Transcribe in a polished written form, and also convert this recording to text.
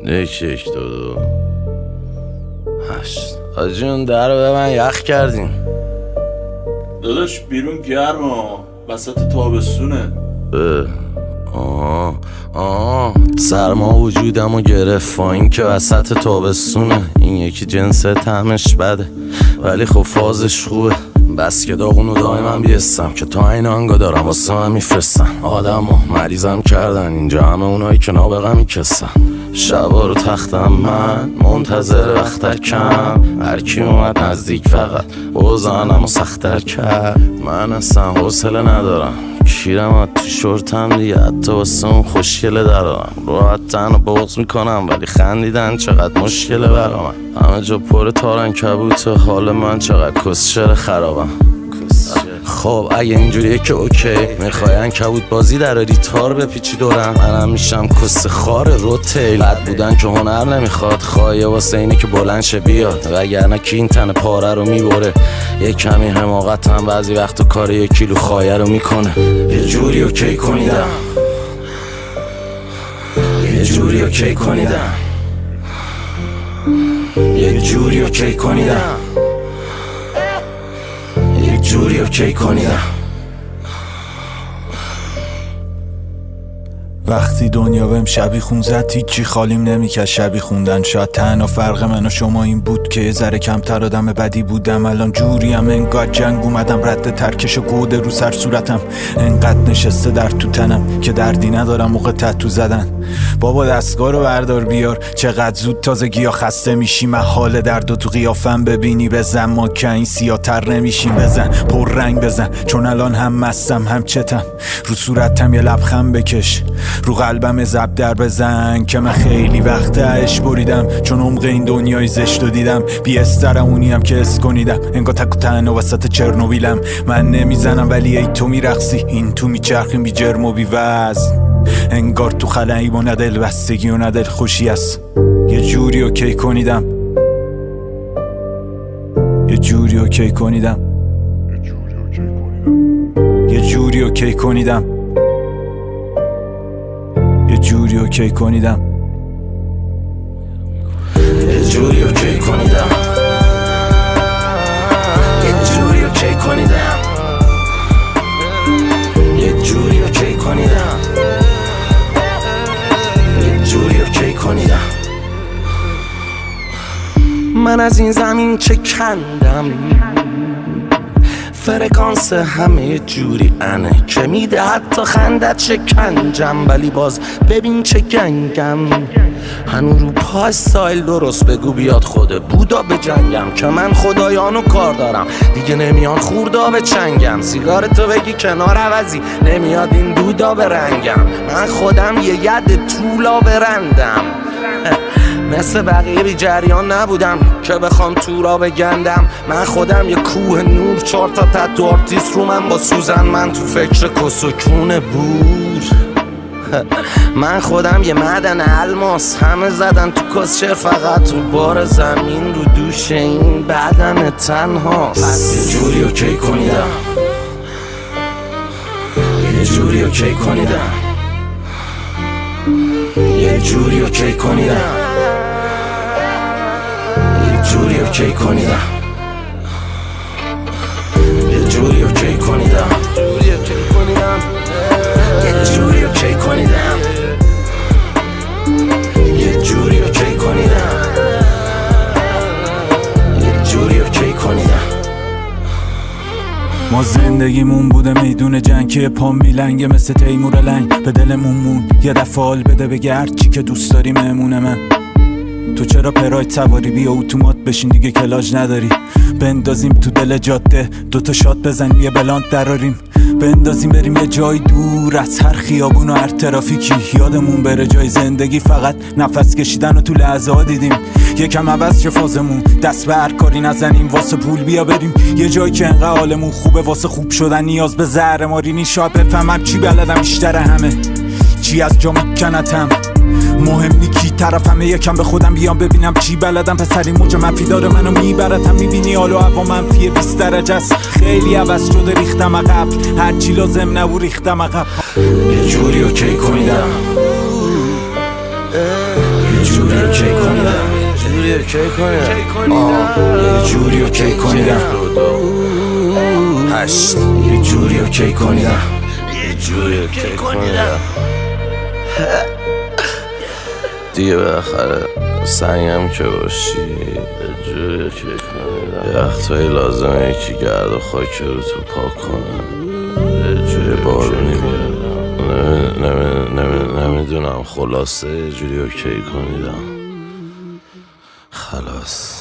1 2 8 آجون در رو به من یخ کردین داداش بیرون گرمه وسط تابستونه. سرما وجودمو گرفت با این که وسط تابستونه. این یکی جنس طعمش بده ولی خب فازش خوبه. بس که داغونو دائما بیستم که تا این آنگا دارم واسه من میفرستن. آدمو مریضم کردن اینجا همه اونایی که نابغه میکسن. شبا رو تختم من منتظر وقتکم. هرکی اومد نزدیک فقط بزنم و سختر کرد. من اصلا حوصله ندارم کیرم تو شورتم دیگه. حتی واسه اون خوشگله دارم راحت تن رو بغض میکنم ولی خندیدن چقدر مشکله برا من. همه جا پر تارن کبوته حال من چقدر کسشر خرابم. خب اگه اینجوریه که اوکی میخواین کبوت بازی دراری تار بپیچی دورم. منم میشم کس خار روتیل. بد بودن که هنر نمیخواد خواهیه واسه اینه که بلند شه بیاد. وگرنه کی این تن پاره رو میبره. یه کمی حماقت هم بعضی وقت کار 1 کیلو خایه رو میکنه. یه جوری اوکی کنیدم یه جوری اوکی کنیدم یه جوری اوکی کنیدم یه جوری اوکی کنیدم. وقتی دنیا بهم شبیخون زد هیچی خالیم نمیکرد شبیه خوندن. شاید تنها فرق من و شما این بود که یه ذره کمتر آدم بدی بودم. الان جوریم انگار جنگ اومدم رد ترکش و گوده رو سر صورتم. انقدر نشسته در تو تنم که دردی ندارم موقع تتو زدن. بابا دستگاه رو بردار بیار چقدر زود تازگی خسته میشی. من حال درد و تو قیافم ببینی بزن ما که این سیاتر نمیشیم. بزن پر رنگ بزن چون الان هم مستم هم چتم. رو صورتم یه لبخند بکش رو قلبم زب در بزن که من خیلی وقت عشق بریدم. چون عمق این دنیای زشت رو دیدم بی استرم اونیم که اس کنیدم. انگار تک و تنها وسط چرنوبیلم. من نمیزنم ولی ای تو میرقصی. این تو میچرخیم بی جرم و بی وزن. انگار تو خلایی و ندل بستگی و ندل خوشی است. یه جوری اوکی کنیدم یه جوری اوکی کنیدم یه جوری اوکی کنیدم یه جوری اوکی کنیدم یه جوری اوکی کنیدم یه جوری اوکی کنیدم یه جوری اوکی کنیدم یه جوری اوکی کنیدم. من از این زمین چه کندم فرکانس همه جوری انه که میده حتی خندت شکنجم. ولی باز ببین چه گنگم هنو رو پای سایل درست بگو بیاد خود بودا به جنگم. که من خدایانو کار دارم دیگه نمیان خوردا به چنگم. سیگارتو بگی کنار عوضی نمیاد این دودا به رنگم. من خودم یه ید طولا برندم مثل بقیه بی جریان نبودم که بخوام تو را بگندم. من خودم یه کوه نور 4 تا تتو آرتیست رو من با سوزن. من تو فکر کسکونه بود. من خودم یه معدن الماس. همه زدن تو کسچر فقط رو بار زمین رو دوش این بدن تنهاست. یه جوری اوکی کنیدم یه جوری اوکی کنیدم یه جوری اوکی کنیدم یه جوری اوکی کنیدم یه جوری اوکی کنیدم یه جوری اوکی کنیدم یه جوری اوکی کنیدم یه جوری اوکی کنیدم. ما زندگیمون بوده میدون جنگ که پام میلنگه مثل تیمور لنگ. به دلمون مون یه دفعه حال بده بگه هرچی که دوست داری مهمونه من. تو چرا پراید سواری بیا اتومات بشین دیگه کلاج نداری. بندازیم تو دل جاده 2 تا شات بزنیم یه بلانت دراریم. بندازیم بریم یه جای دور از هر خیابون و هر ترافیکی. یادمون بره جای زندگی فقط نفس کشیدن و تو لحظه ها دیدیم. یکم عوض شه فازمون دست به هر کاری نزنیم. واسه پول بیا بریم یه جایی که انقدر حالمون خوبه. واسه خوب شدن نیاز به زهر ماری نی. شاید بفهمم چی بلدم بیشتر همه چی از جا میکنتم. مهم نی کی طرفمه یکم به خودم بیام ببینم چی بلدم. پسری موج منفی داره منو میبرتم. میبینی حالو هوا منفی 20 درجه است. خیلی عوض شده ریختم عقب. هرچی لازم نبود ریختم عقب. یه جوری اوکی کنیدم یه جوری اوکی کنیدم جوری اوکی کنیدم یه جوری اوکی کنیدم 8 یه جوری اوکی کنیدم یه جوری اوکی کنیدم دیگه بالاخره سنگم که باشی یه جوری اوکی کنیدم یه وقتایی لازمه یکی گرد و خاک رو تو پاک کنم یه جوری بارونی بیارم نمیدونم خلاصه یه جوری اوکی کنیدم خلاص